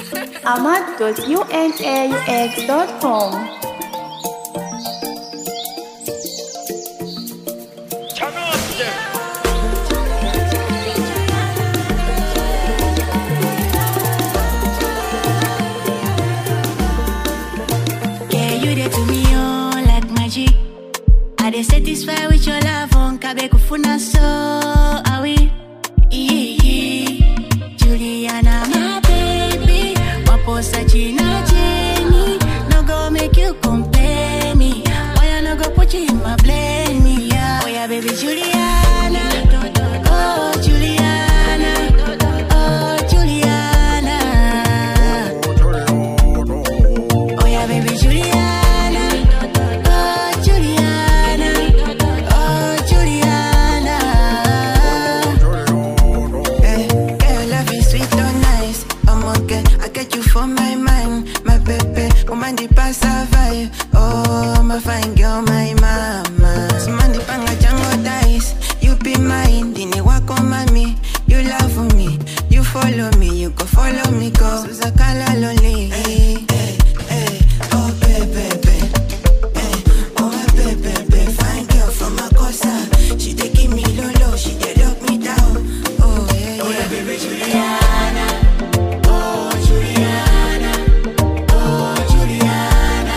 Ahmad.unaux.com. I dey satisfied with your love on Kabe Kufuna so are we? Juliana, my baby, Waposa China Jenny, no go make you compare me. Why I no go put you in my blame me? Yeah. Oh yeah, baby Juliana, oh Juliana, oh Juliana, oh yeah, baby Juliana. Oh, my fine girl, my mama. Smandi panga jango dice. You be mine, dini wako mami. You love me, you follow me, you go follow me, go. Susakala lonely. Oh baby, oh my baby, fine girl from Makosa. She dey give me low, she dey lock me down. Oh yeah, oh yeah, baby Juliana. Oh Juliana, oh Juliana.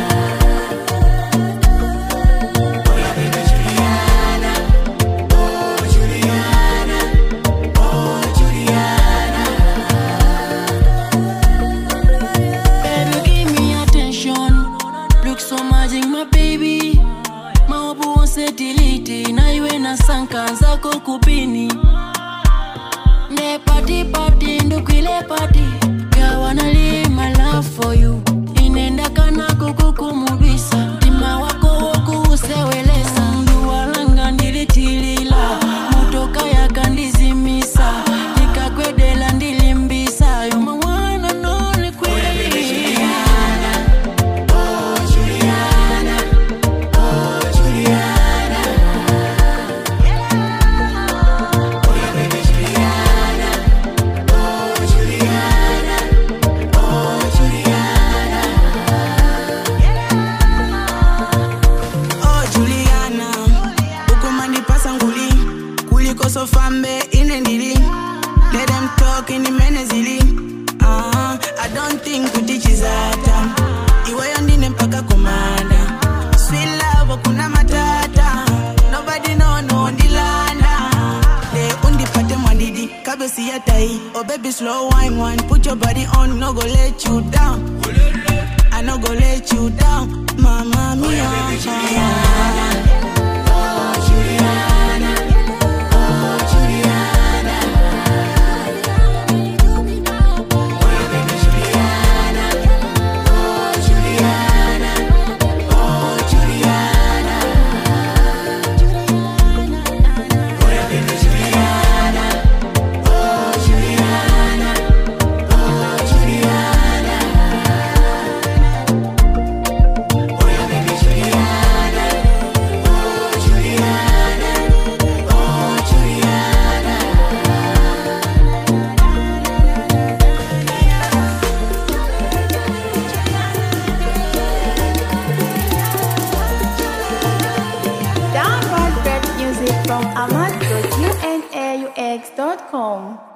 Sankanza kukupini ne party ndukile party. I wanna live my love for you. Inenda kana kukukumubisa tima wako woku usewelesa. Nduwalanga ndilitilila motoka ya kandizimisa. Nikakwedela ndilimbisa. You're my one and only queen. Oh Juliana, oh Juliana. So fambe inendili, let them talk in the menezili. I don't think we teach is ata. Iwe yondine mpaka kumanda. Sweet love wakuna matata. Nobody no ndilanda. De undi pate mwandidi kabe siyatai. Oh baby slow wine, put your body on, no go let you down. I no go let you down, mama mia. Oh baby Juliana, oh Juliana. Download great music from Ahmad.unaux.com.